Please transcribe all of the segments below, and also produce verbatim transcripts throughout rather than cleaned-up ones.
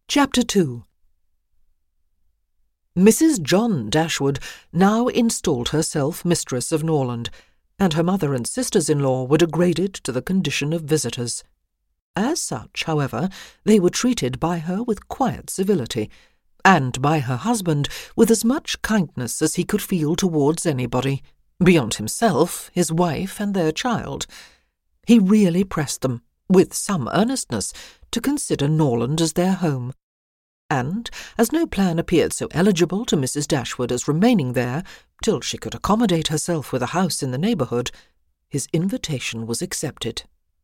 Chapter two. Missus John Dashwood now installed herself mistress of Norland, and her mother and sisters-in-law were degraded to the condition of visitors. As such, however, they were treated by her with quiet civility, and by her husband with as much kindness as he could feel towards anybody, beyond himself, his wife, and their child. He really pressed them, with some earnestness, to consider Norland as their home, and, as no plan appeared so eligible to Missus Dashwood as remaining there till she could accommodate herself with a house in the neighbourhood, his invitation was accepted.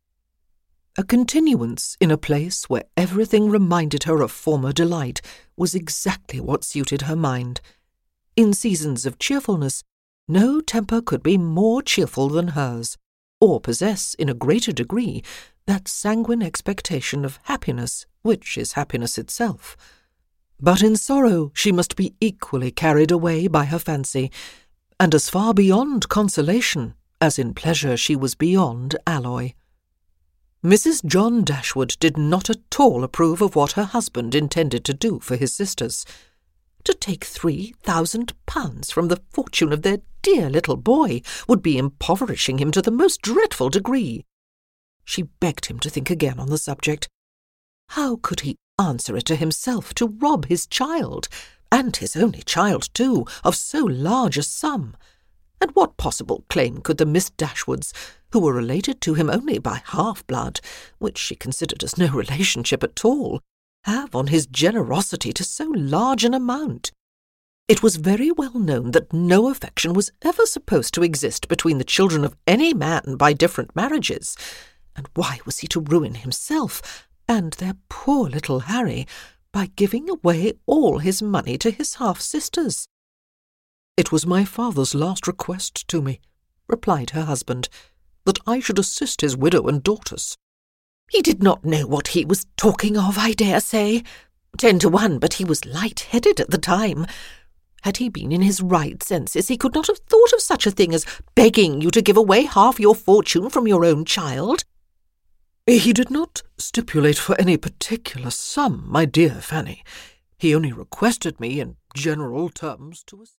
A continuance in a place where everything reminded her of former delight was exactly what suited her mind. In seasons of cheerfulness, no temper could be more cheerful than hers, or possess, in a greater degree, that sanguine expectation of happiness which is happiness itself. But in sorrow she must be equally carried away by her fancy, and as far beyond consolation as in pleasure she was beyond alloy. Missus John Dashwood did not at all approve of what her husband intended to do for his sisters. To take three thousand pounds from the fortune of their dear little boy would be impoverishing him to the most dreadful degree. She begged him to think again on the subject. How could he answer it to himself to rob his child, and his only child too, of so large a sum? And what possible claim could the Miss Dashwoods, who were related to him only by half-blood, which she considered as no relationship at all, have on his generosity to so large an amount? It was very well known that no affection was ever supposed to exist between the children of any man by different marriages, and why was he to ruin himself and their poor little Harry by giving away all his money to his half-sisters? "It was my father's last request to me," replied her husband, "that I should assist his widow and daughters." "He did not know what he was talking of, I dare say. Ten to one, but he was light-headed at the time. Had he been in his right senses, he could not have thought of such a thing as begging you to give away half your fortune from your own child." "He did not stipulate for any particular sum, my dear Fanny. He only requested me in general terms to